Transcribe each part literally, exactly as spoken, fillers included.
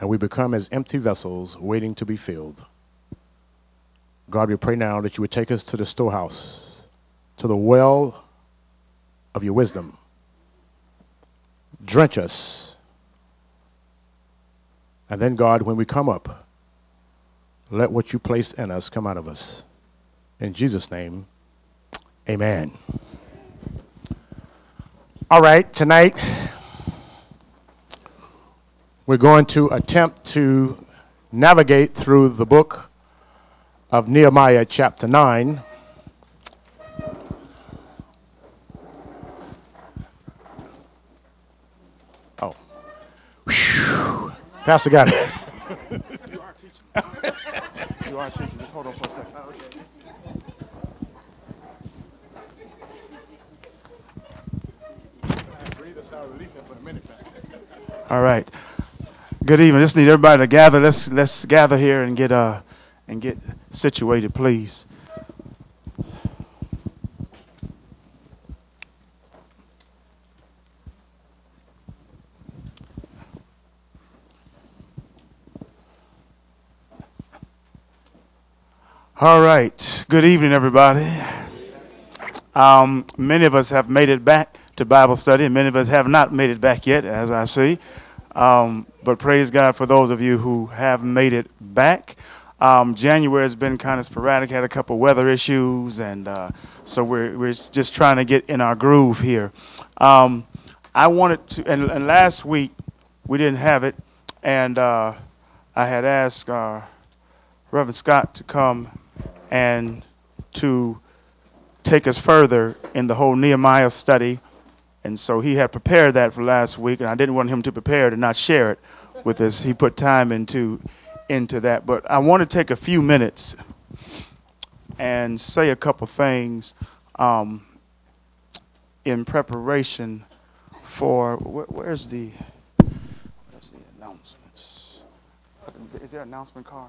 and we become as empty vessels waiting to be filled. God, we pray now that you would take us to the storehouse, to the well of your wisdom. Drench us. And then, God, when we come up, let what you placed in us come out of us. In Jesus' name, amen. All right, tonight we're going to attempt to navigate through the book of Nehemiah chapter nine. Oh. Whew. Pastor got it. You are teaching. You are teaching. Just hold on for a second. All right. Good evening. Just need everybody to gather. Let's let's gather here and get uh and get situated, please. All right. Good evening, everybody. Um, many of us have made it back to Bible study, and many of us have not made it back yet, as I see. Um, but praise God for those of you who have made it back. Um, January has been kind of sporadic, had a couple weather issues, and uh, so we're we're just trying to get in our groove here. Um, I wanted to, and, and last week we didn't have it, and uh, I had asked uh, Reverend Scott to come and to take us further in the whole Nehemiah study. And so he had prepared that for last week, and I didn't want him to prepare it and not share it with us. He put time into into that. But I want to take a few minutes and say a couple things um, in preparation for where, where's the where's the announcements? Is there an announcement card?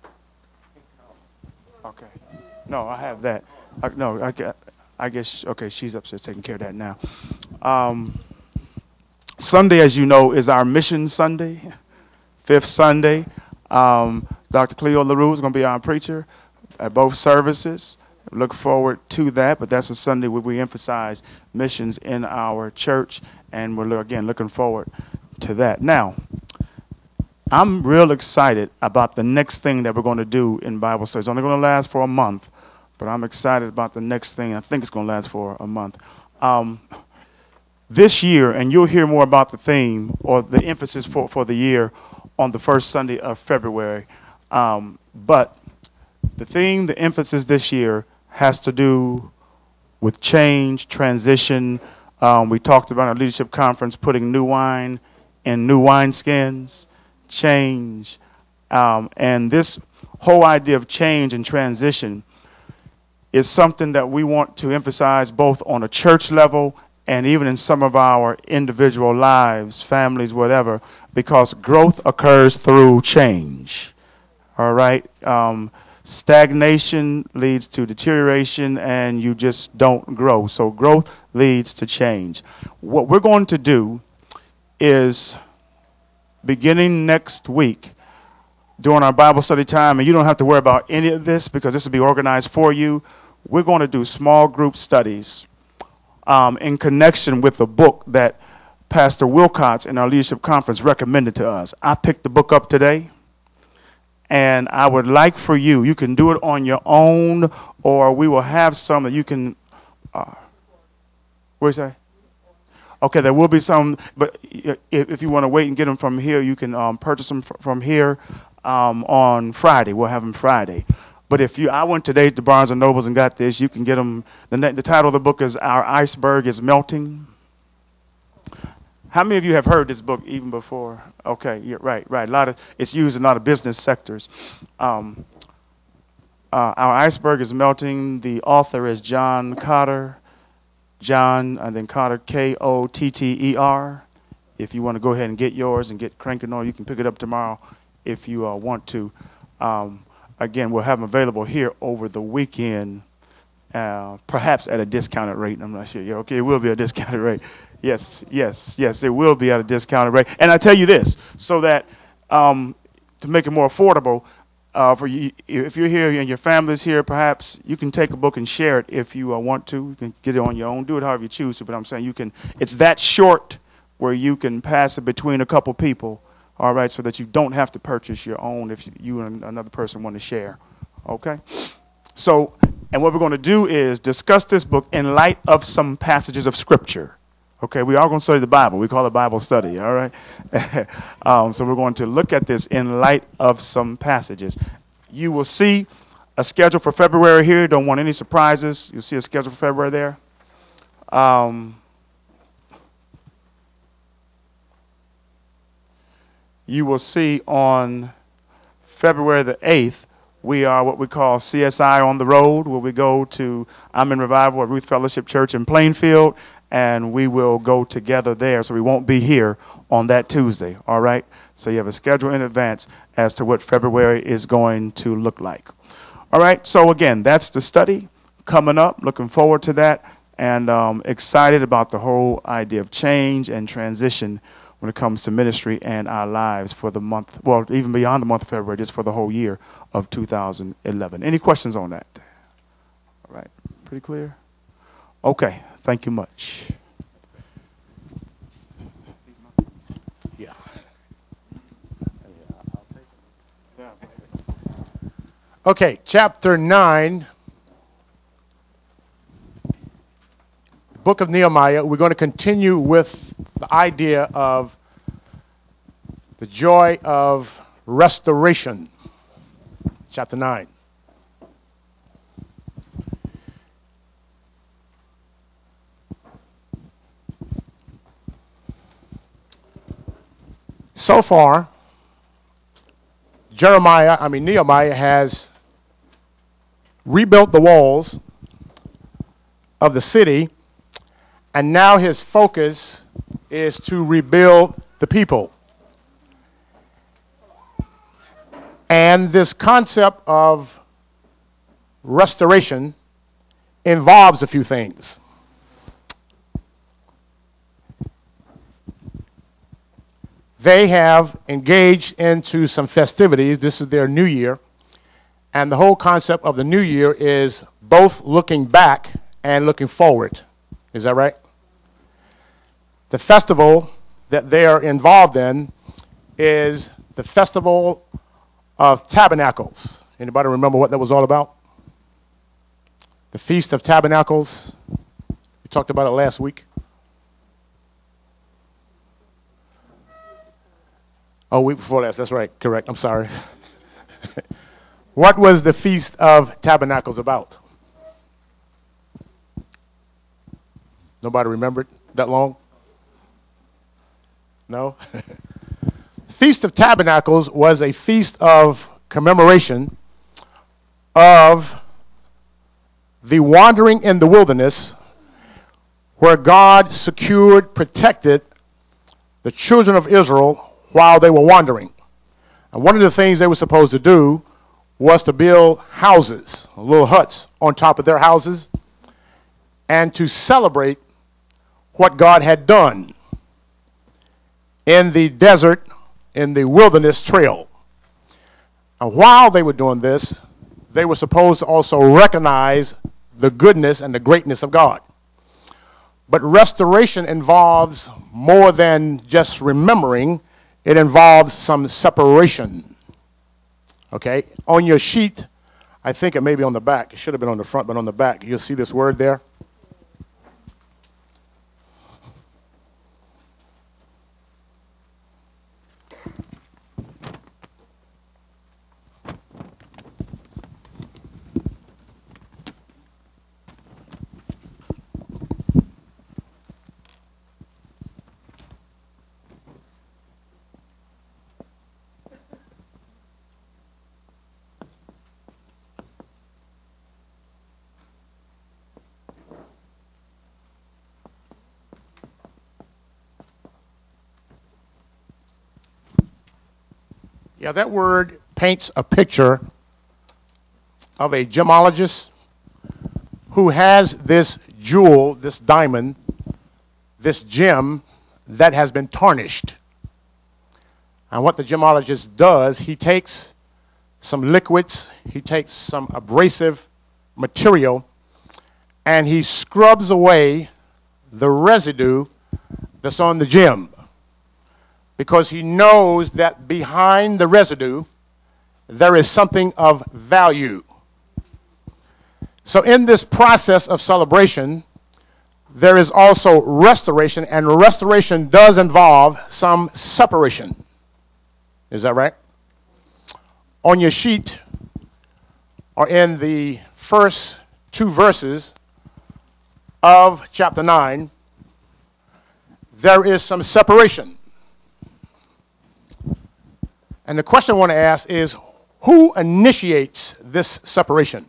Okay. No, I have that. I, no, I got. I guess, okay, she's upstairs taking care of that now. Um, Sunday, as you know, is our Mission Sunday, fifth Sunday. Um, Doctor Cleo LaRue is going to be our preacher at both services. Look forward to that, but that's a Sunday where we emphasize missions in our church, and we're, again, looking forward to that. Now, I'm real excited about the next thing that we're going to do in Bible study. It's only going to last for a month. But I'm excited about the next thing. I think it's going to last for a month. Um, this year, and you'll hear more about the theme or the emphasis for, for the year on the first Sunday of February. Um, but the theme, the emphasis this year has to do with change, transition. Um, we talked about our leadership conference putting new wine in new wineskins, change. Um, and this whole idea of change and transition is something that we want to emphasize both on a church level and even in some of our individual lives, families, whatever, because growth occurs through change. All right? Um, stagnation leads to deterioration, and you just don't grow. So growth leads to change. What we're going to do is, beginning next week, during our Bible study time, and you don't have to worry about any of this because this will be organized for you, we're going to do small group studies um, in connection with the book that Pastor Wilcox in our leadership conference recommended to us. I picked the book up today, and I would like for you, you can do it on your own, or we will have some that you can, uh, what do you say? Okay, there will be some, but if, if you want to wait and get them from here, you can um, purchase them fr- from here um, on Friday. We'll have them Friday. But if you, I went today to Barnes and Nobles and got this, you can get them. The, the title of the book is Our Iceberg is Melting. How many of you have heard this book even before? Okay, you're right, right. A lot of, it's used in a lot of business sectors. Um, uh, Our Iceberg is Melting. The author is John Kotter. John, and then Kotter, K O T T E R. If you want to go ahead and get yours and get cranking on, you can pick it up tomorrow if you uh, want to. Um, Again, we'll have them available here over the weekend, uh, perhaps at a discounted rate. I'm not sure. Yeah, okay, it will be a discounted rate. Yes, yes, yes, it will be at a discounted rate. And I tell you this, so that um, to make it more affordable, uh, for you, if you're here and your family's here, perhaps you can take a book and share it if you uh, want to. You can get it on your own. Do it however you choose to. But I'm saying you can. It's that short where you can pass it between a couple people. All right, so that you don't have to purchase your own if you and another person want to share. Okay. So, and what we're going to do is discuss this book in light of some passages of Scripture. Okay, we are going to study the Bible. We call it Bible study, all right? um, so we're going to look at this in light of some passages. You will see a schedule for February here. Don't want any surprises. You'll see a schedule for February there. Um, you will see on February the eighth, we are what we call C S I on the road, where we go to, I'm in Revival at Ruth Fellowship Church in Plainfield, and we will go together there. So we won't be here on that Tuesday, all right? So you have a schedule in advance as to what February is going to look like. All right, so again, that's the study coming up. Looking forward to that, and um, excited about the whole idea of change and transition when it comes to ministry and our lives for the month, well, even beyond the month of February, just for the whole year of two thousand eleven. Any questions on that? All right, pretty clear? Okay, thank you much. Yeah. Okay, chapter nine, the book of Nehemiah. We're going to continue with the idea of the joy of restoration. Chapter nine. So far, Jeremiah, I mean Nehemiah has rebuilt the walls of the city, and now his focus is to rebuild the people. And this concept of restoration involves a few things. They have engaged into some festivities. This is their new year. And the whole concept of the new year is both looking back and looking forward. Is that right? The festival that they are involved in is the Festival of Tabernacles. Anybody remember what that was all about? The Feast of Tabernacles. We talked about it last week. Oh, week before last. That's right. Correct. I'm sorry. What was the Feast of Tabernacles about? Nobody remembered that long? No? Feast of Tabernacles was a feast of commemoration of the wandering in the wilderness, where God secured, protected the children of Israel while they were wandering. And one of the things they were supposed to do was to build houses, little huts on top of their houses, and to celebrate what God had done in the desert, in the wilderness trail. And while they were doing this, they were supposed to also recognize the goodness and the greatness of God. But restoration involves more than just remembering. It involves some separation. Okay? On your sheet, I think it may be on the back. It should have been on the front, but on the back, you'll see this word there. Yeah, that word paints a picture of a gemologist who has this jewel, this diamond, this gem that has been tarnished. And what the gemologist does, he takes some liquids, he takes some abrasive material, and he scrubs away the residue that's on the gem, because he knows that behind the residue there is something of value. So in this process of celebration, there is also restoration, and restoration does involve some separation. Is that right? On your sheet, or in the first two verses of chapter nine, there is some separation. And the question I want to ask is, who initiates this separation?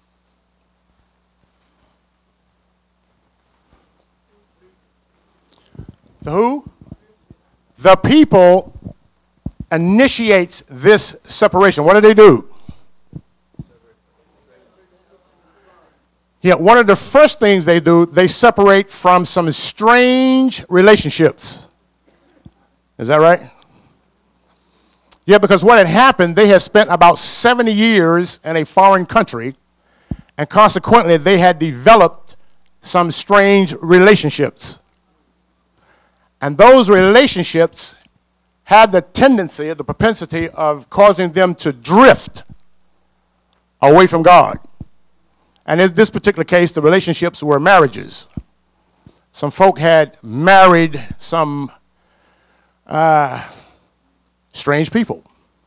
The who? The people initiates this separation. What do they do? Yeah, one of the first things they do, they separate from some strange relationships. Is that right? Yeah, because what had happened, they had spent about seventy years in a foreign country, and consequently they had developed some strange relationships. And those relationships had the tendency, the propensity of causing them to drift away from God. And in this particular case, the relationships were marriages. Some folk had married some uh, strange people.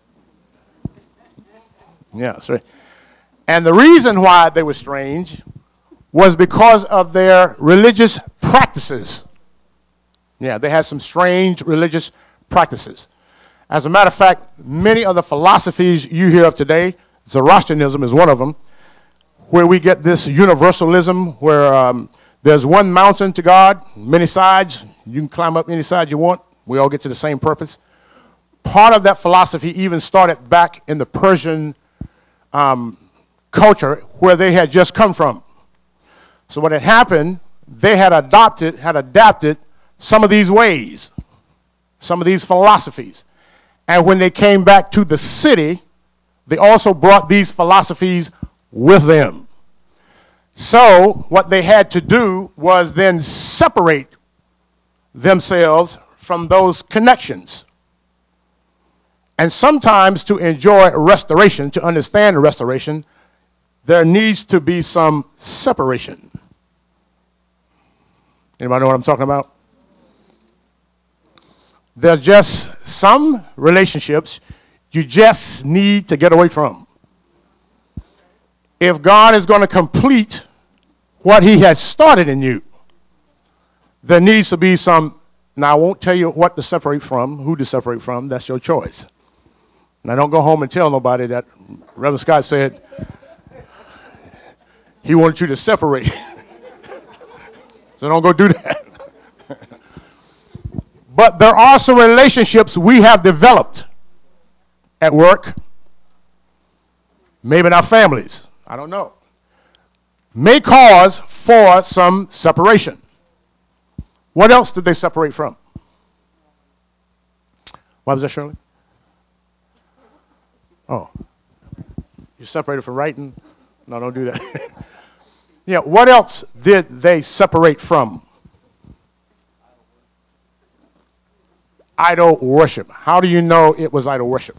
Yeah, that's right. And the reason why they were strange was because of their religious practices. Yeah, they had some strange religious practices. As a matter of fact, many of the philosophies you hear of today, Zoroastrianism is one of them, where we get this universalism, where um, there's one mountain to God, many sides. You can climb up any side you want. We all get to the same purpose. Part of that philosophy even started back in the Persian um, culture, where they had just come from. So what had happened, they had adopted, had adapted some of these ways, some of these philosophies. And when they came back to the city, they also brought these philosophies with them. So what they had to do was then separate themselves from those connections. And sometimes to enjoy restoration, to understand restoration, there needs to be some separation. Anybody know what I'm talking about? There's just some relationships you just need to get away from. If God is going to complete what he has started in you, there needs to be some. Now, I won't tell you what to separate from, who to separate from. That's your choice. Now, don't go home and tell nobody that Reverend Scott said he wanted you to separate. So don't go do that. But there are some relationships we have developed at work, maybe in our families, I don't know, may cause for some separation. What else did they separate from? What was that, Shirley? Oh, you separated from writing? No, don't do that. Yeah, what else did they separate from? Idol worship. How do you know it was idol worship?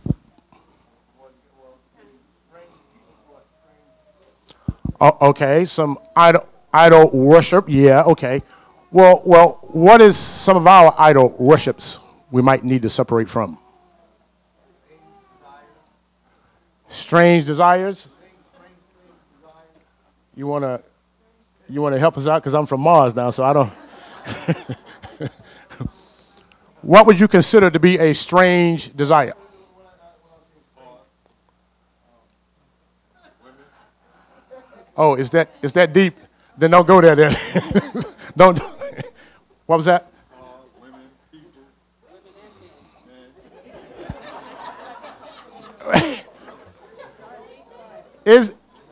Oh, okay, some idol idol worship. Yeah, okay. Well, well, what is some of our idol worships we might need to separate from? Strange desires. You wanna you wanna help us out, because I'm from Mars now, so I don't. What would you consider to be a strange desire? Oh, is that is that deep? Then don't go there. Then don't. What was that? Is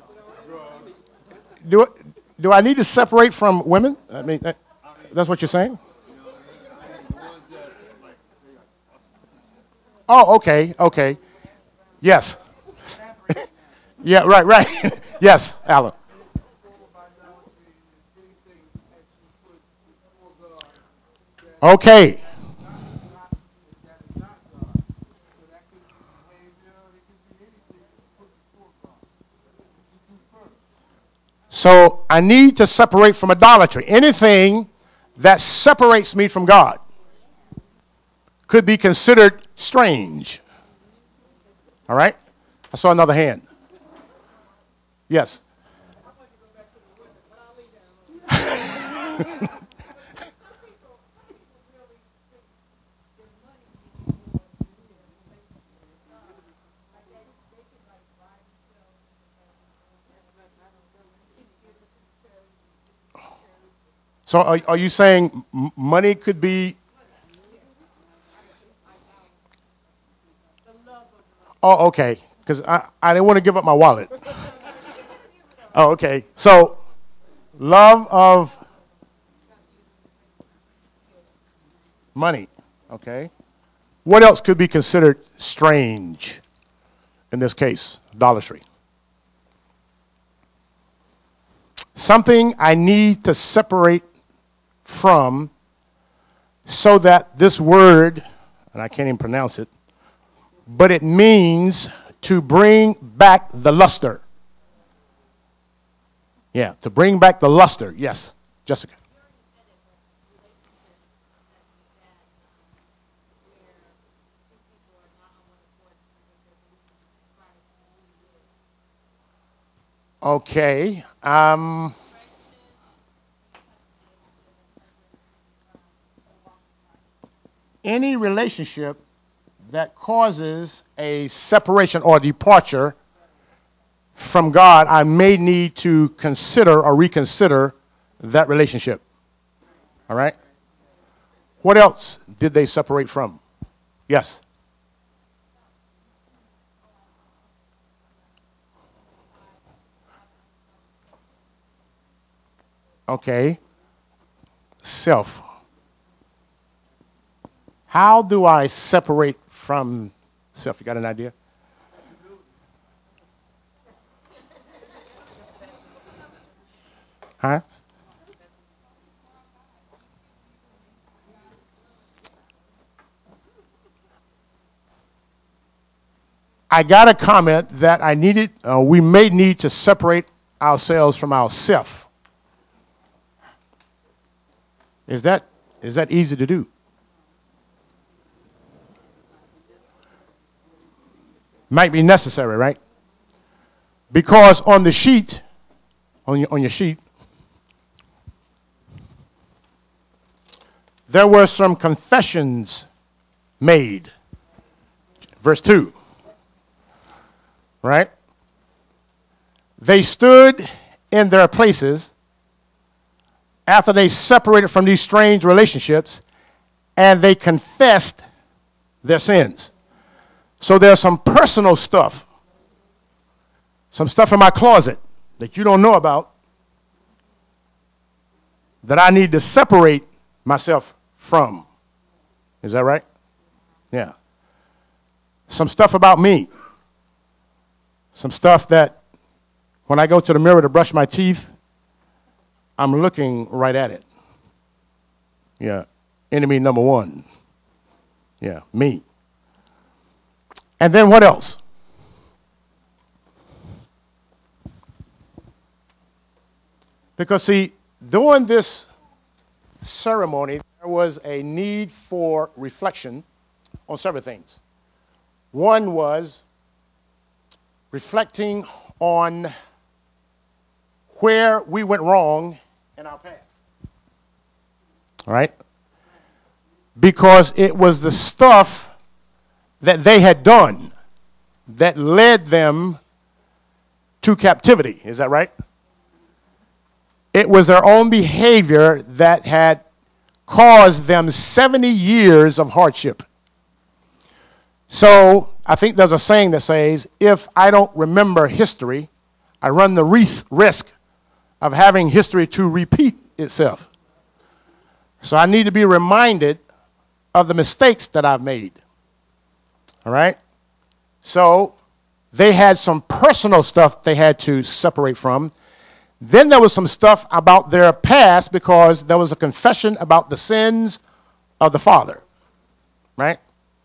do do I need to separate from women? I mean, that, that's what you're saying. Oh, okay, okay. Yes. Yeah, right, right. Yes, Alan. Okay. So I need to separate from idolatry. Anything that separates me from God could be considered strange. All right? I saw another hand. Yes. So are, are you saying m- money could be? Oh, okay. Because I, I didn't want to give up my wallet. Oh, okay. So love of money. Okay. What else could be considered strange in this case? Idolatry. Something I need to separate from so that this word, and I can't even pronounce it, but it means to bring back the luster. Yeah, to bring back the luster. Yes, Jessica. Okay. Um, any relationship that causes a separation or departure from God, I may need to consider or reconsider that relationship. All right? What else did they separate from? Yes. Okay. Self. How do I separate from self? You got an idea? Huh? I got a comment that I needed, uh, we may need to separate ourselves from ourself. Is that, is that easy to do? Might be necessary, right? Because on the sheet, on your, on your sheet, there were some confessions made. Verse two. Right? They stood in their places after they separated from these strange relationships, and they confessed their sins. So there's some personal stuff, some stuff in my closet that you don't know about that I need to separate myself from. Is that right? Yeah. Some stuff about me. Some stuff that when I go to the mirror to brush my teeth, I'm looking right at it. Yeah. Enemy number one. Yeah, me. And then what else? Because, see, during this ceremony, there was a need for reflection on several things. One was reflecting on where we went wrong in our past. All right? Because it was the stuff that they had done that led them to captivity. Is that right? It was their own behavior that had caused them seventy years of hardship. So I think there's a saying that says, if I don't remember history, I run the risk of having history to repeat itself. So I need to be reminded of the mistakes that I've made. All right? So they had some personal stuff they had to separate from. Then there was some stuff about their past because there was a confession about the sins of the father, right?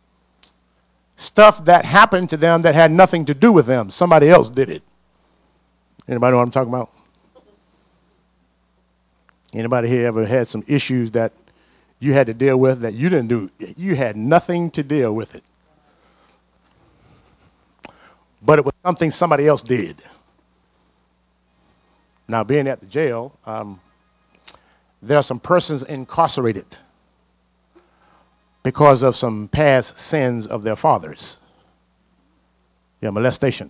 Stuff that happened to them that had nothing to do with them. Somebody else did it. Anybody know what I'm talking about? Anybody here ever had some issues that you had to deal with that you didn't do? You had nothing to deal with it. But it was something somebody else did. Now, being at the jail, um, there are some persons incarcerated because of some past sins of their fathers. Yeah, molestation.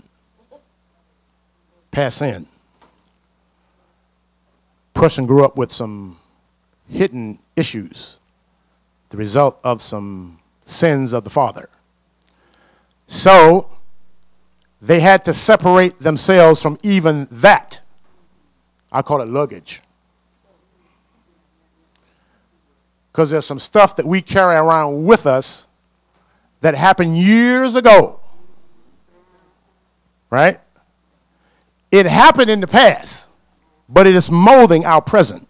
Past sin. Person grew up with some hidden issues, the result of some sins of the father. So they had to separate themselves from even that. I call it luggage. Because there's some stuff that we carry around with us that happened years ago. Right? It happened in the past, but it is molding our present.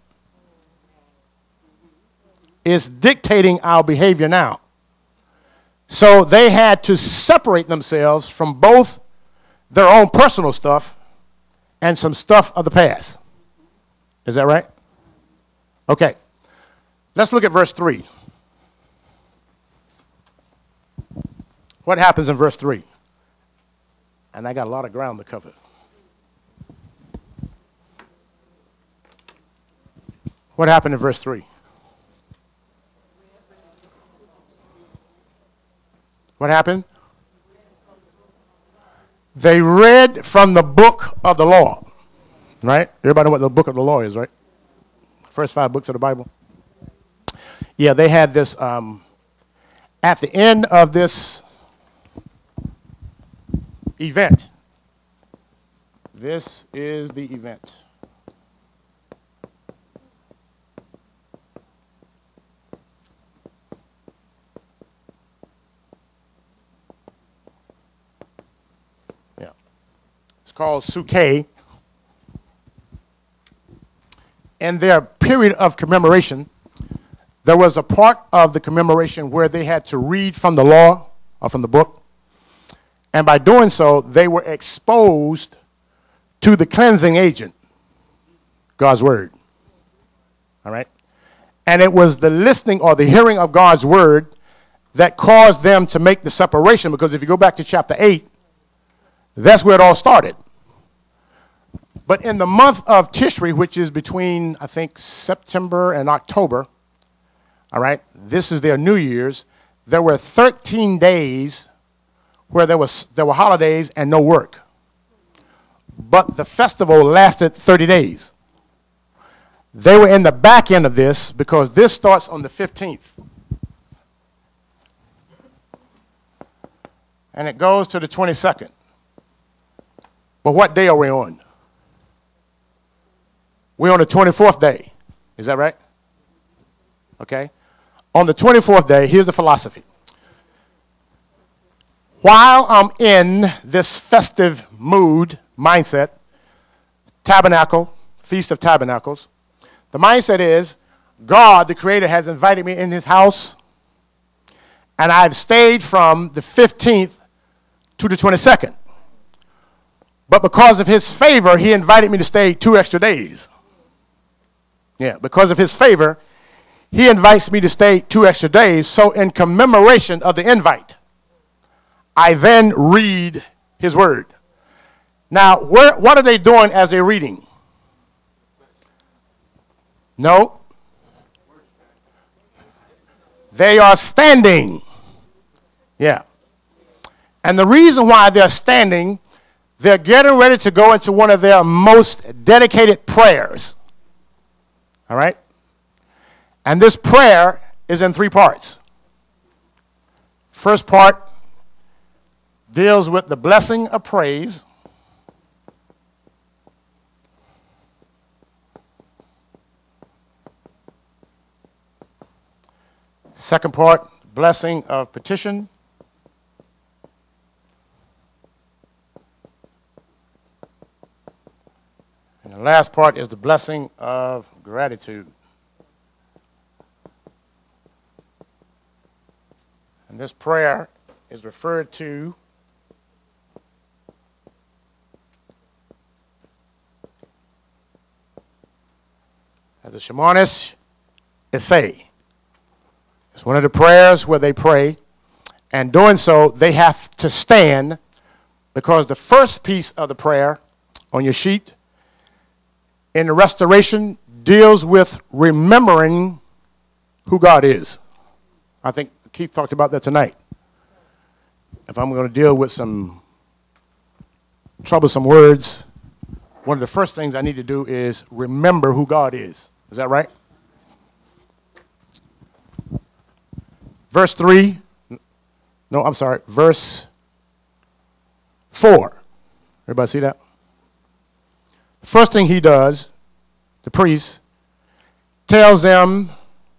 It's dictating our behavior now. So they had to separate themselves from both their own personal stuff and some stuff of the past. Is that right? Okay. Let's look at verse three. What happens in verse three? And I got a lot of ground to cover. What happened in verse three? What happened? They read from the book of the law. Right? Everybody know what the book of the law is, right? First five books of the Bible. Yeah, they had this, um, at the end of this event. This is the event. Yeah. It's called Sukkah. In their period of commemoration, there was a part of the commemoration where they had to read from the law or from the book. And by doing so, they were exposed to the cleansing agent, God's word. All right? And it was the listening or the hearing of God's word that caused them to make the separation. Because if you go back to chapter eight, that's where it all started. But in the month of Tishri, which is between, I think, September and October, all right, this is their New Year's, there were thirteen days where there was there were holidays and no work. But the festival lasted thirty days. They were in the back end of this because this starts on the fifteenth. And it goes to the twenty-second. But what day are we on? We're on the twenty-fourth day. Is that right? Okay. On the twenty-fourth day, here's the philosophy. While I'm in this festive mood, mindset, tabernacle, Feast of Tabernacles, the mindset is God, the Creator, has invited me in his house, and I've stayed from the fifteenth to the twenty-second. But because of his favor, he invited me to stay two extra days. Yeah, because of his favor, he invites me to stay two extra days. So in commemoration of the invite, I then read his word. Now, where, what are they doing as they're reading? No. They are standing. Yeah. And the reason why they're standing, they're getting ready to go into one of their most dedicated prayers. All right? And this prayer is in three parts. First part deals with the blessing of praise. Second part, blessing of petition. And the last part is the blessing of gratitude. And this prayer is referred to as the Shemanis Esei. It's one of the prayers where they pray, and doing so, they have to stand, because the first piece of the prayer on your sheet in the restoration deals with remembering who God is. I think Keith talked about that tonight. If I'm going to deal with some troublesome words, one of the first things I need to do is remember who God is. Is that right? Verse three, no, I'm sorry, verse four. Everybody see that? The first thing he does, the priest, tells them,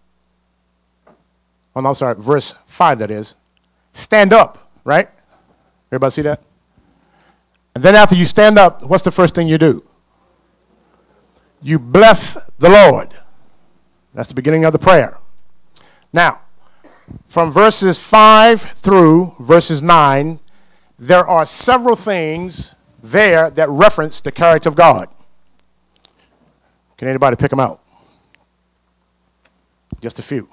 oh, no, I'm sorry, verse five that is, stand up, right? Everybody see that? And then after you stand up, what's the first thing you do? You bless the Lord. That's the beginning of the prayer. Now, from verses five through verses nine, there are several things there that reference the character of God. Can anybody pick them out? Just a few.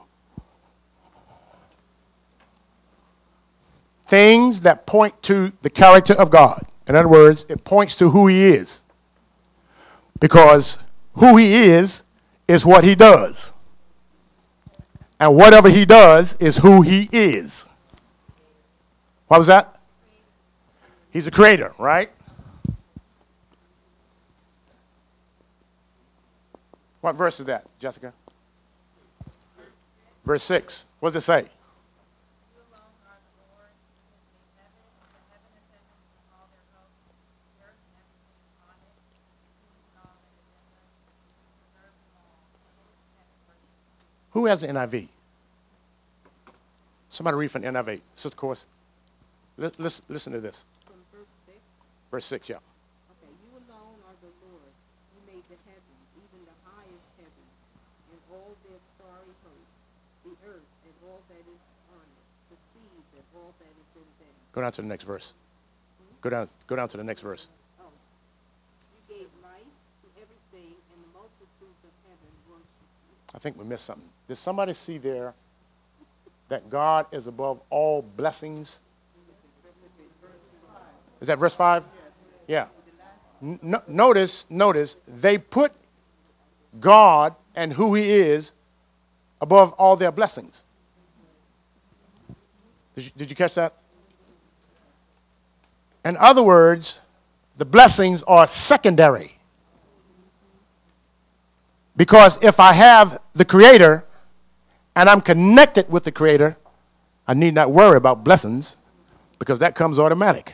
Things that point to the character of God. In other words, it points to who he is. Because who he is is what he does. And whatever he does is who he is. What was that? He's a creator, right? What verse is that, Jessica? Verse six. What does it say? Who has the N I V? Somebody read from the N I V. Sister Course. Listen, listen to this. From verse six? Verse six, yeah. Okay. You alone are the Lord. You made the heavens, even the highest heavens, and all their starry hosts, the earth and all that is on it, the seas and all that is in them. Go down to the next verse. Hmm? Go down, go down to the next verse. Oh. You gave life to everything, and the multitudes of heaven worship you. I think we missed something. Did somebody see there that God is above all blessings? Is that verse five? Yeah. N- notice, notice, they put God and who he is above all their blessings. Did you, did you catch that? In other words, the blessings are secondary. Because if I have the Creator and I'm connected with the Creator, I need not worry about blessings because that comes automatic.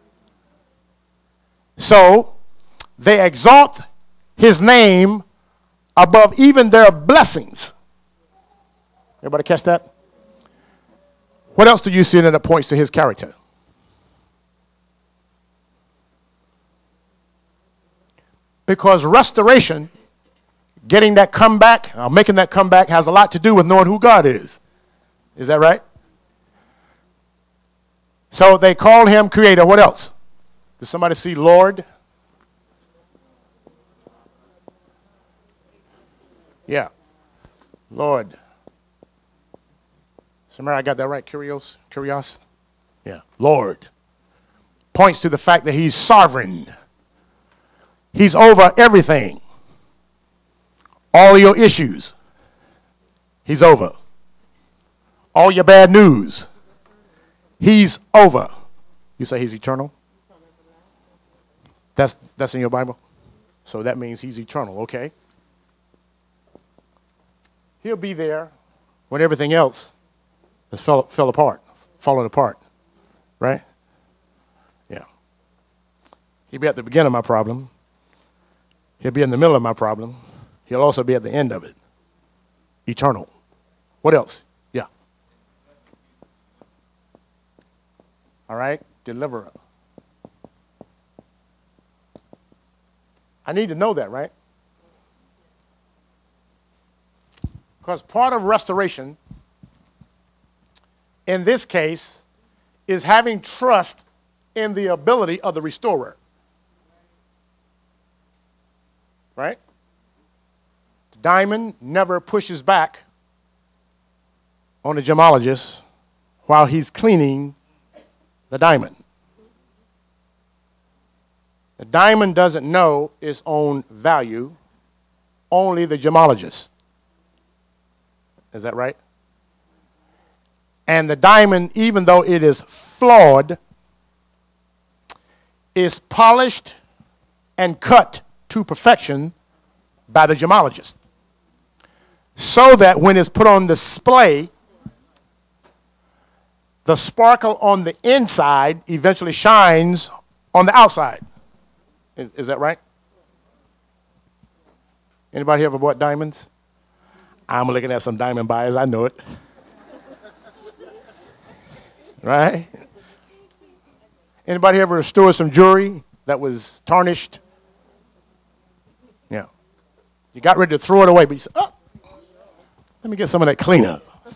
So they exalt his name above even their blessings. Everybody catch that? What else do you see that points to his character? Because restoration, getting that comeback, uh, making that comeback has a lot to do with knowing who God is. Is that right? So they call him Creator. What else? Does somebody see Lord? Yeah. Lord. Somebody, I got that right? Curios? Curios? Yeah. Lord. Points to the fact that he's sovereign. He's over everything. All your issues, he's over. All your bad news, he's over. You say he's eternal? That's, that's in your Bible? So that means he's eternal, okay? He'll be there when everything else has fell, fell apart, fallen apart, right? Yeah. He'll be at the beginning of my problem. He'll be in the middle of my problem. He'll also be at the end of it. Eternal. What else? Yeah. All right. Deliverer. I I need to know that, right? Because part of restoration, in this case, is having trust in the ability of the restorer. Right? The diamond never pushes back on the gemologist while he's cleaning the diamond. The diamond doesn't know its own value, only the gemologist. Is that right? And the diamond, even though it is flawed, is polished and cut to perfection by the gemologist, so that when it's put on display, the sparkle on the inside eventually shines on the outside. Is, is that right? Anybody here ever bought diamonds? I'm looking at some diamond buyers. I know it. Right? Anybody ever restored some jewelry that was tarnished? Yeah. You got ready to throw it away, but you said, oh, let me get some of that cleaner.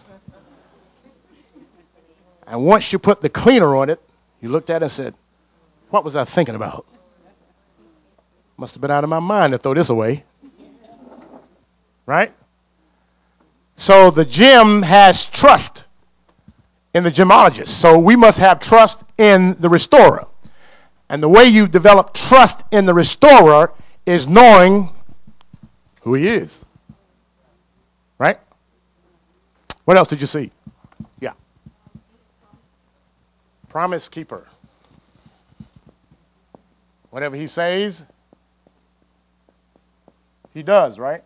And once you put the cleaner on it, you looked at it and said, what was I thinking about? Must have been out of my mind to throw this away. Right? So the gem has trust in the gemologist. So we must have trust in the restorer. And the way you develop trust in the restorer is knowing who he is. Right? What else did you see? Yeah. Promise keeper. Whatever he says, he does, right?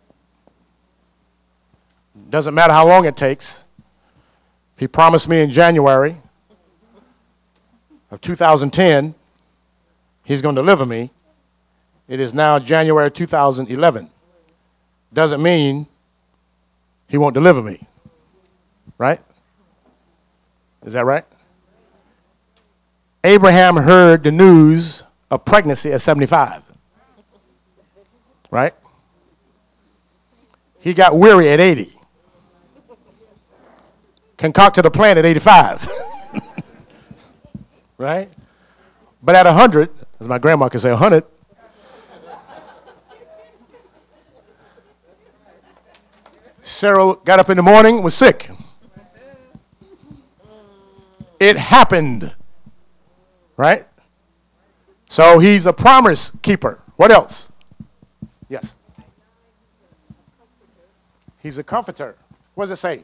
Doesn't matter how long it takes. If he promised me in January of two thousand ten, he's going to deliver me. It is now January two thousand eleven. Doesn't mean he won't deliver me. Right? Is that right? Abraham heard the news of pregnancy at seventy-five. Right? He got weary at eighty. Concocted a plan at eighty-five. Right? But at one hundred, as my grandma could say, one hundred, Sarah got up in the morning, was sick. It happened. Right? So he's a promise keeper. What else? Yes. He's a comforter. What does it say?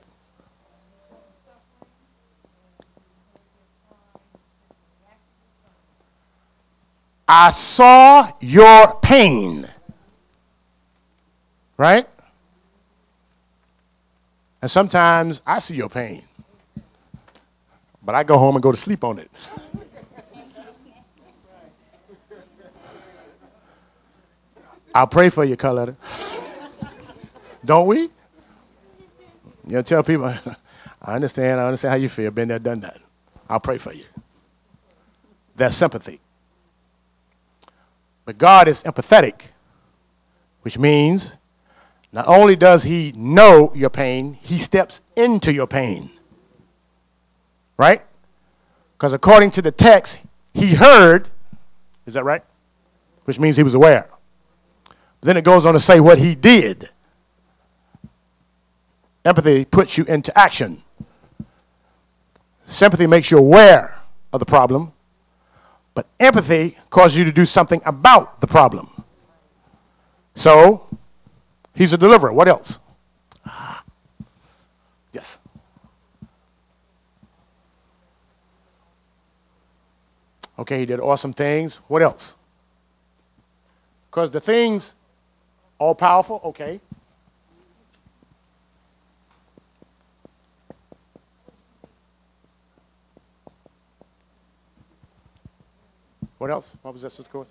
I saw your pain. Right? And sometimes I see your pain. But I go home and go to sleep on it. I'll pray for you, Carletta. Don't we? You know, tell people, I understand, I understand how you feel, been there, done that. I'll pray for you. That's sympathy. But God is empathetic, which means not only does he know your pain, he steps into your pain. Right? Because according to the text, he heard, is that right? Which means he was aware. Then it goes on to say what he did. Empathy puts you into action. Sympathy makes you aware of the problem, but empathy causes you to do something about the problem. So, he's a deliverer. What else? Yes. Okay, he did awesome things. What else? Because the things, all powerful, okay. What else? What was that, Sister Course?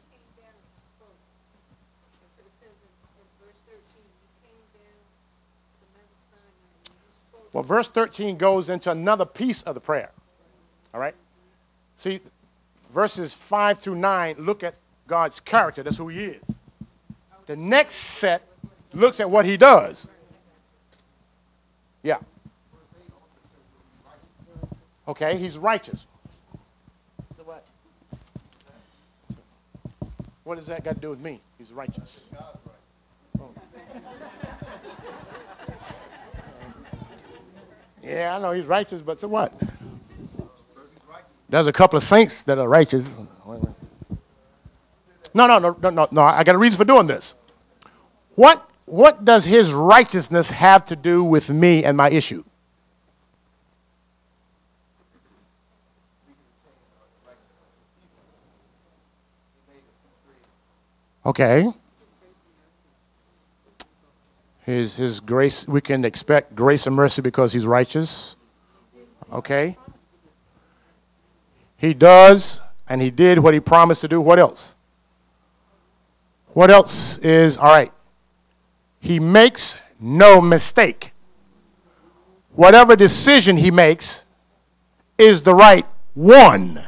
Well, verse thirteen goes into another piece of the prayer. All right? See, verses five through nine look at God's character. That's who he is. The next set looks at what he does. Yeah. Okay, he's righteous. So what? What does that got to do with me? He's righteous. Oh. Yeah, I know he's righteous, but so what? There's a couple of saints that are righteous. No, no, no, no, no, no. I got a reason for doing this. What, what does his righteousness have to do with me and my issue? Okay. His, his grace, we can expect grace and mercy because he's righteous. Okay. He does, and he did what he promised to do. What else? What else is, all right. He makes no mistake. Whatever decision he makes is the right one.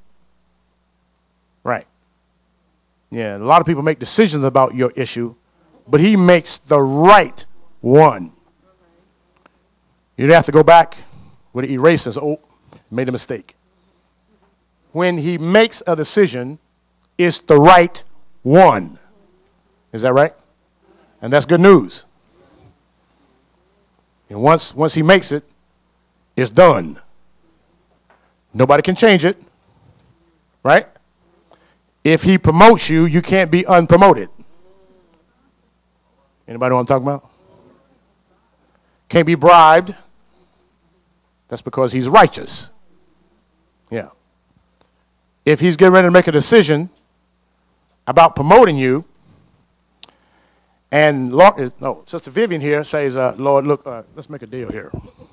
Right. Yeah, a lot of people make decisions about your issue, but he makes the right one. You'd have to go back with an eraser and say, oh, made a mistake. When he makes a decision, it's the right one. Is that right? And that's good news. And once, once he makes it, it's done. Nobody can change it, right? If he promotes you, you can't be unpromoted. Anybody know what I'm talking about? Can't be bribed. That's because he's righteous. Yeah. If he's getting ready to make a decision about promoting you, and Lord, no, Sister Vivian here says, uh, Lord, look, uh, let's make a deal here.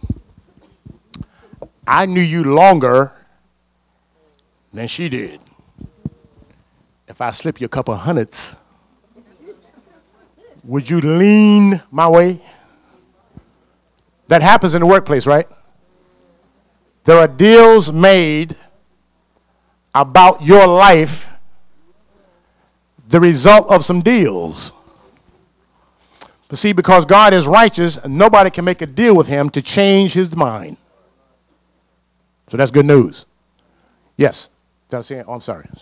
I knew you longer than she did. If I slip you a couple of hundreds, would you lean my way? That happens in the workplace, right? There are deals made about your life, the result of some deals. But see, because God is righteous, nobody can make a deal with him to change his mind. So that's good news. Yes. Did I say it? Oh, I'm sorry.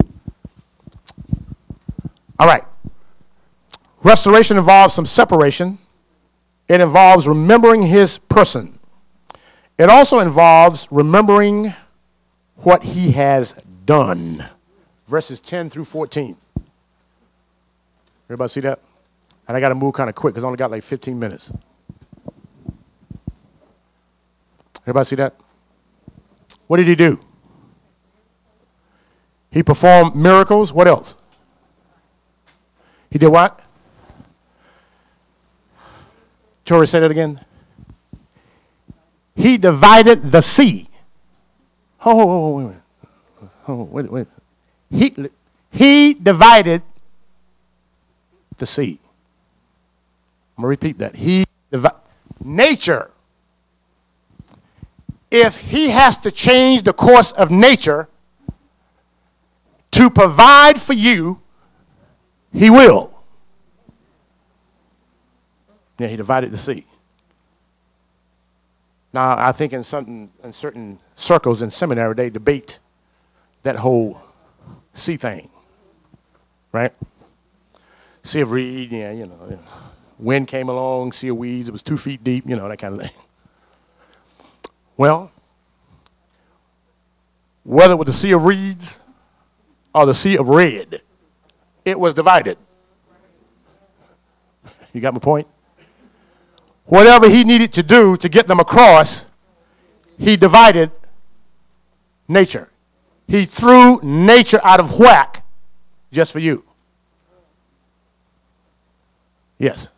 All right. Restoration involves some separation. It involves remembering his person. It also involves remembering what he has done. Verses ten through fourteen. Everybody see that? And I got to move kind of quick because I only got like fifteen minutes. Everybody see that? What did he do? He performed miracles. What else? He did what? Tori, say that again. He divided the sea. Oh, oh, oh, wait, wait. Oh, wait, wait. He, he divided the sea. I'm going to repeat that. He divided. Nature. If he has to change the course of nature to provide for you, he will. Yeah, he divided the sea. Now, I think in certain, in certain circles in seminary, they debate that whole sea thing, right? Sea of reed, yeah, you know, you know. Wind came along, sea of weeds, it was two feet deep, you know, that kind of thing. Well, whether it was the sea of reeds or the sea of red, it was divided. You got my point? Whatever he needed to do to get them across, he divided nature. He threw nature out of whack just for you. Yes.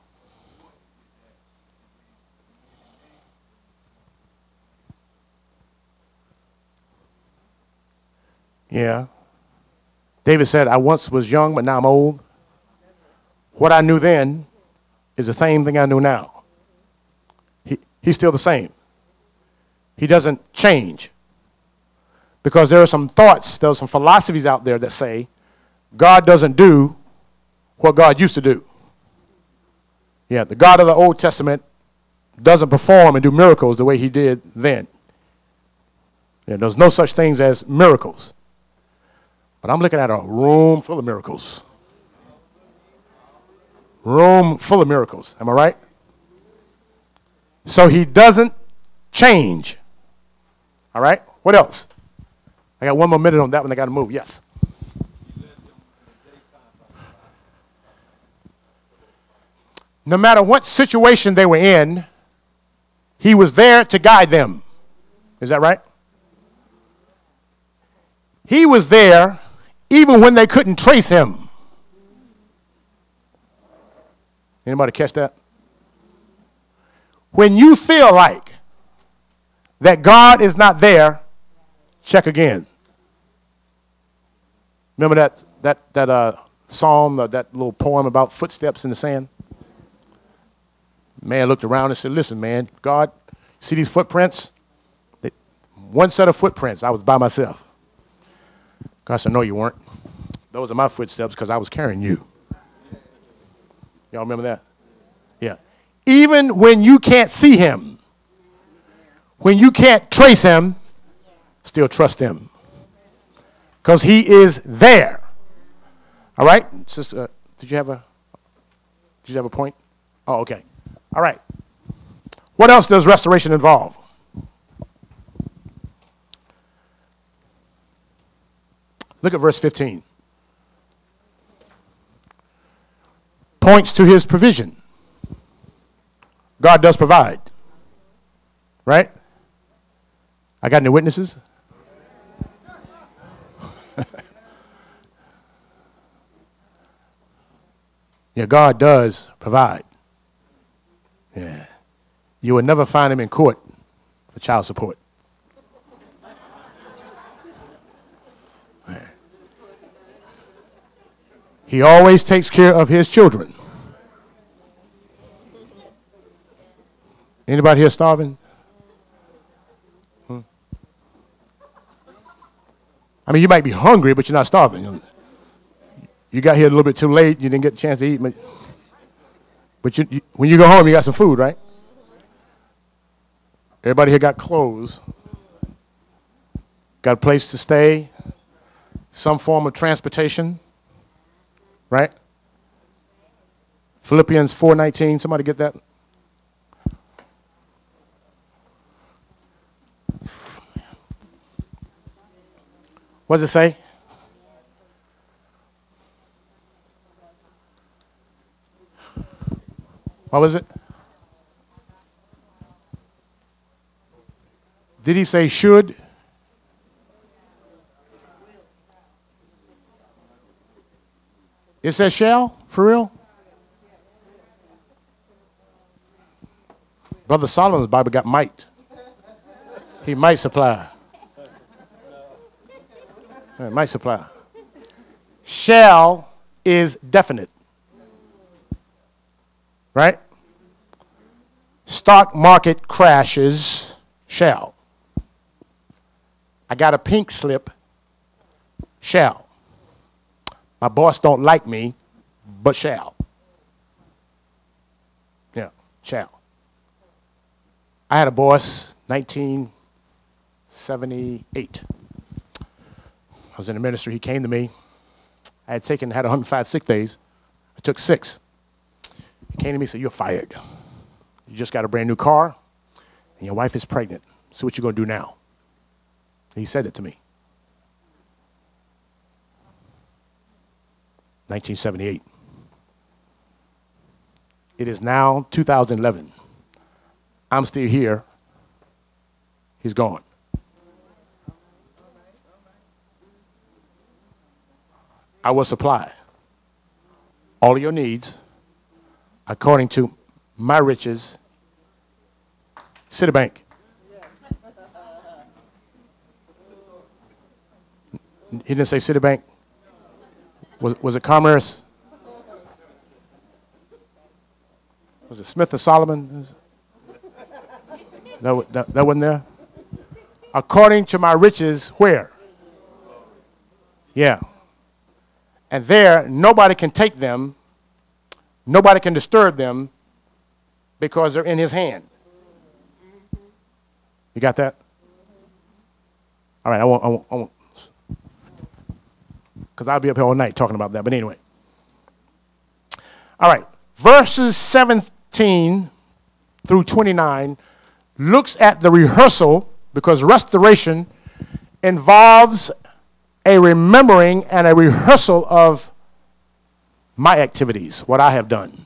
Yeah. David said, I once was young, but now I'm old. What I knew then is the same thing I know now. He, he's still the same. He doesn't change. Because there are some thoughts, there are some philosophies out there that say God doesn't do what God used to do. Yeah, the God of the Old Testament doesn't perform and do miracles the way he did then. Yeah, there's no such things as miracles. But I'm looking at a room full of miracles. Room full of miracles. Am I right? So he doesn't change. All right? What else? I got one more minute on that one. I got to move. Yes. No matter what situation they were in, he was there to guide them. Is that right? He was there even when they couldn't trace him. Anybody catch that? When you feel like that God is not there, check again. Remember that that that uh, psalm, uh, that little poem about footsteps in the sand? Man looked around and said, listen, man, God, see these footprints? They, one set of footprints, I was by myself. God said, no, you weren't. Those are my footsteps because I was carrying you. Y'all remember that? Yeah. Even when you can't see him, when you can't trace him, still trust him. Because he is there. All right? Sister, uh, did you have a did you have a point? Oh, okay. All right. What else does restoration involve? Look at verse fifteen. Points to his provision. God does provide. Right? I got any witnesses? Yeah, God does provide. Yeah. You will never find him in court for child support. Yeah. He always takes care of his children. Anybody here starving? Hmm? I mean, you might be hungry, but you're not starving. You got here a little bit too late. You didn't get the chance to eat. But, but you, you, when you go home, you got some food, right? Everybody here got clothes, got a place to stay, some form of transportation, right? Philippians four nineteen, somebody get that? What does it say? What was it? Did he say should? It says shall? For real? Brother Solomon's Bible got might. He might supply. Yeah, might supply. Shall is definite. Right? Stock market crashes, shall. I got a pink slip, shall. My boss don't like me, but shall. Yeah, shall. I had a boss, nineteen seventy-eight. I was in the ministry. He came to me. I had taken, had one hundred five sick days. I took six. He came to me and said, you're fired. You just got a brand new car, and your wife is pregnant. So what you going to do now? He said it to me. nineteen seventy-eight. It is now two thousand eleven. I'm still here. He's gone. I will supply all of your needs according to my riches. Citibank. He didn't say Citibank. Was, was it Commerce? Was it Smith and Solomon? That, that, that wasn't there? According to my riches, where? Yeah. And there, nobody can take them Nobody can disturb them because they're in his hand. You got that? All right, I won't, I won't, I won't, because I'll be up here all night talking about that. But anyway. All right, verses seventeen through twenty-nine looks at the rehearsal, because restoration involves a remembering and a rehearsal of my activities, what I have done.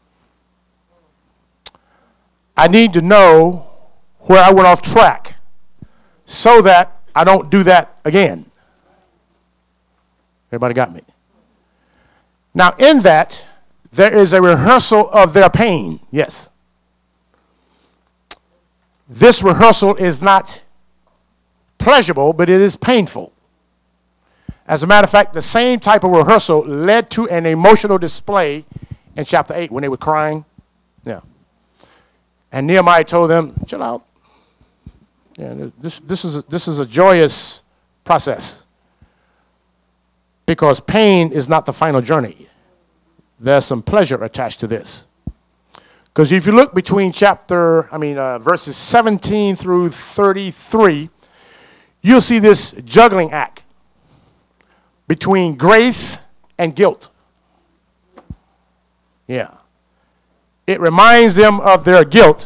I need to know where I went off track so that I don't do that again. Everybody got me? Now, in that, there is a rehearsal of their pain. Yes. This rehearsal is not pleasurable, but it is painful. As a matter of fact, the same type of rehearsal led to an emotional display in chapter eight when they were crying. Yeah. And Nehemiah told them, chill out. Yeah, this, this, is a, this is a joyous process, because pain is not the final journey. There's some pleasure attached to this. Because if you look between chapter, I mean, uh, verses seventeen through thirty-three, you'll see this juggling act between grace and guilt. Yeah. It reminds them of their guilt,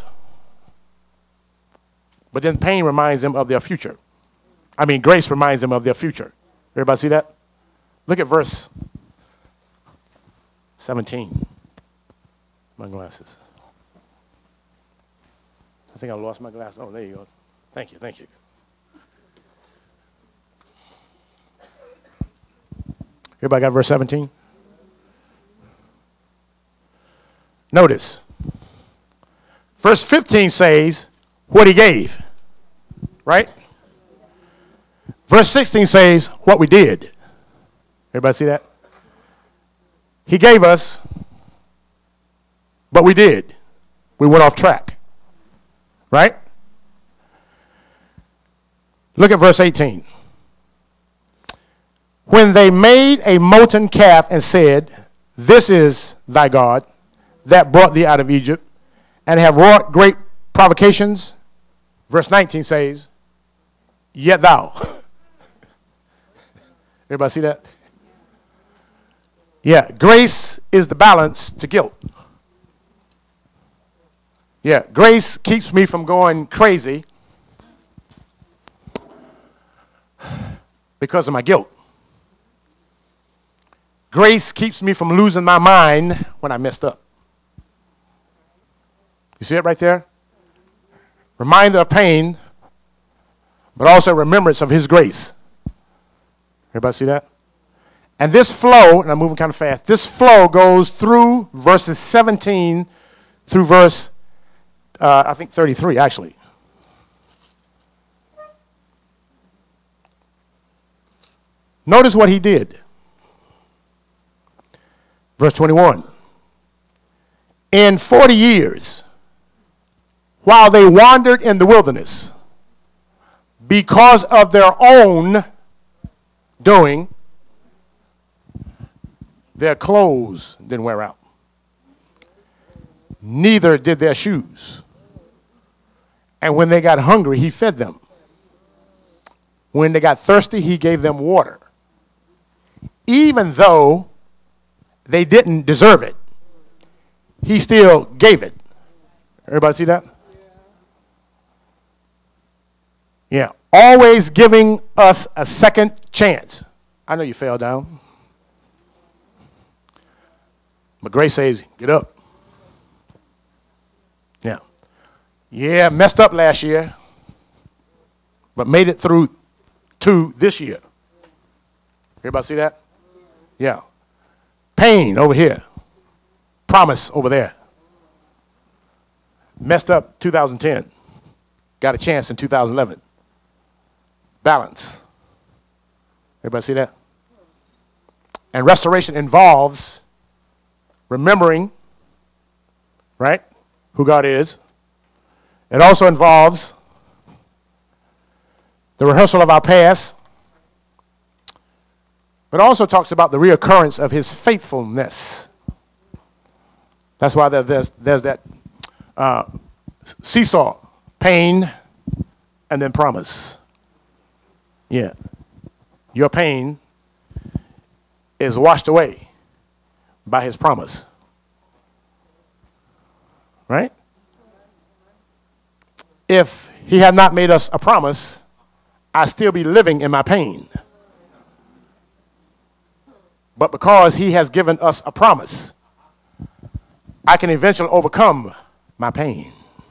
but then pain reminds them of their future. I mean, grace reminds them of their future. Everybody see that? Look at verse seventeen. My glasses. I think I lost my glasses. Oh, there you go. Thank you, thank you. Everybody got verse seventeen? Notice. Verse fifteen says what he gave, right? Verse sixteen says what we did. Everybody see that? He gave us, but we did. We went off track, right? Look at verse eighteen. When they made a molten calf and said, this is thy God that brought thee out of Egypt, and have wrought great provocations, verse nineteen says, yet thou. Everybody see that? Yeah, grace is the balance to guilt. Yeah, grace keeps me from going crazy because of my guilt. Grace keeps me from losing my mind when I messed up. You see it right there? Reminder of pain, but also remembrance of his grace. Everybody see that? And this flow, and I'm moving kind of fast, this flow goes through verses seventeen through verse, uh, I think thirty-three, actually. Notice what he did. Verse twenty-one. In forty years, while they wandered in the wilderness, because of their own doing, their clothes didn't wear out. Neither did their shoes. And when they got hungry, he fed them. When they got thirsty, he gave them water. Even though they didn't deserve it, he still gave it. Everybody see that? Yeah. Always giving us a second chance. I know you fell down. But grace says, get up. Yeah. Yeah, messed up last year, but made it through to this year. Everybody see that? Yeah. Pain over here. Promise over there. Messed up two thousand ten. Got a chance in two thousand eleven. Balance. Everybody see that? And restoration involves remembering, right, who God is. It also involves the rehearsal of our past, but also talks about the reoccurrence of his faithfulness. That's why there- there's, there's that uh, seesaw, pain and then promise. Yeah. Your pain is washed away by his promise. Right? If he had not made us a promise, I'd still be living in my pain. But because he has given us a promise, I can eventually overcome my pain.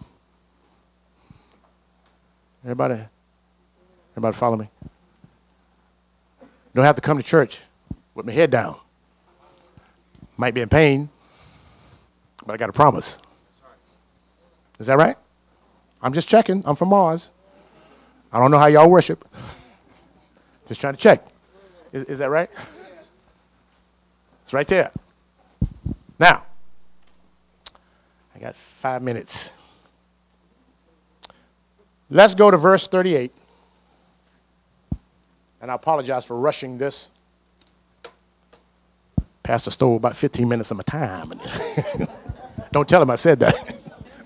Everybody, everybody follow me? Don't have to come to church with my head down. Might be in pain, but I got a promise. Is that right? I'm just checking. I'm from Mars. I don't know how y'all worship. Just trying to check. Is, is that right? It's right there. Now, I got five minutes. Let's go to verse thirty-eight. And I apologize for rushing this. Pastor stole about fifteen minutes of my time. Don't tell him I said that.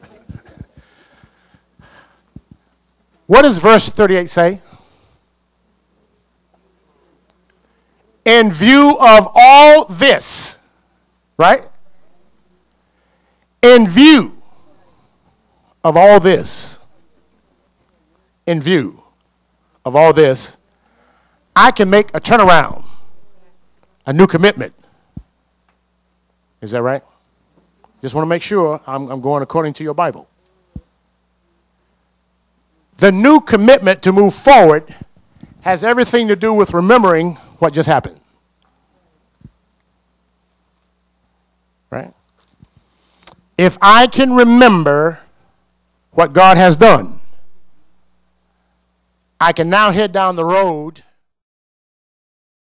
What does verse thirty-eight say? In view of all this, right? In view of all this, in view of all this, I can make a turnaround, a new commitment. Is that right? Just want to make sure I'm, I'm going according to your Bible. The new commitment to move forward has everything to do with remembering what just happened. Right? If I can remember what God has done, I can now head down the road